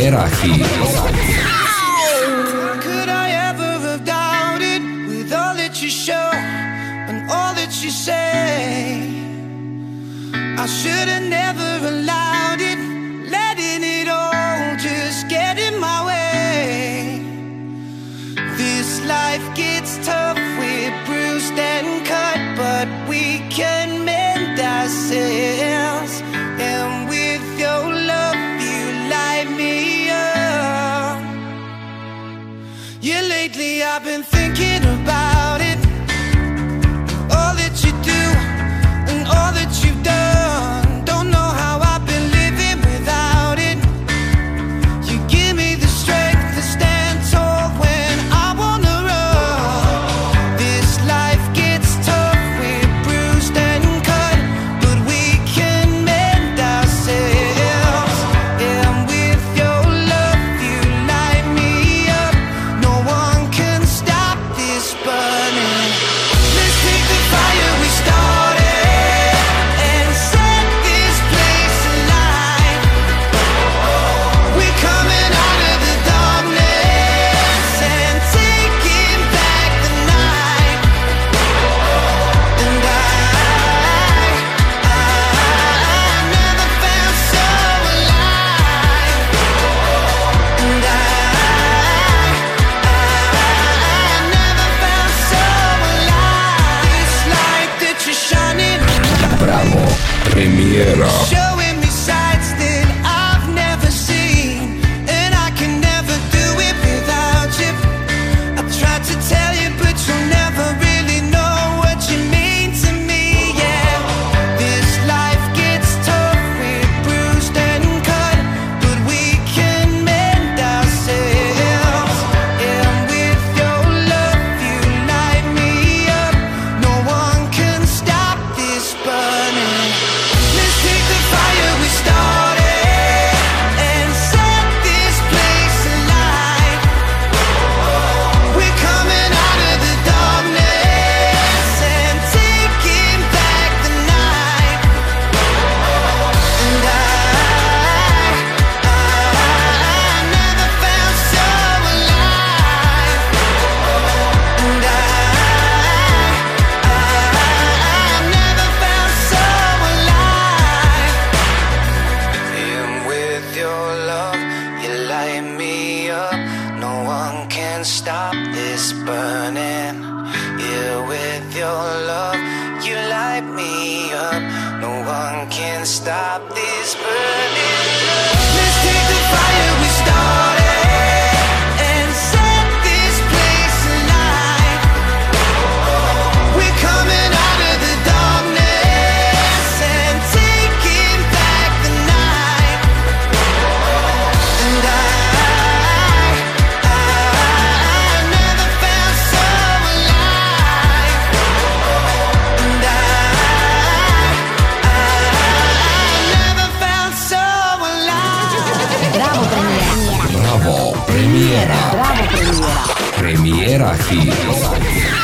Premiera Hit. Could I ever have doubted with all that you show and all that you say? I should have never allowed it, letting it all just get in my way. This life gets tough, we're bruised and cut, but we can mend ourselves. And with your love, you light me up. Yeah, lately I've been thinking about it, all that you do and all that you've done. Don't know how I've been living without it. You give me the strength to stand tall when I wanna run. This life gets tough, we're bruised and cut, but we can mend ourselves. And with your love, you light me up. No one can stop this burning. Let's take the fire we started and set this place alight. We're coming out of the darkness and taking back the night. And I never felt so alive. And I never felt so alive. It's like that you're shining, Bravo, Premiera. showing me sights that I've never seen, and I can never do it without you. I've tried to tell you, but you'll never really know what you mean to me. Yeah, this life gets tough, we're bruised and cut, but we can mend ourselves. And with your love, you light me up. No one can stop this burning. Let's take the fire we started and set this place alight. We're coming out of the darkness and taking back the night. And I never felt so alive. And I never felt so alive. And with your love, you light me up. No one can stop this burning. Yeah, with your love, you light me up. No one can stop this burning. Let's take the fire we started and set this place alight. We're coming out of the darkness and taking back the night. And I never felt so alive. And I never felt so alive. Bravo Premiera. Bravo, Premiera. Bravo Premiera. Premiera Hit.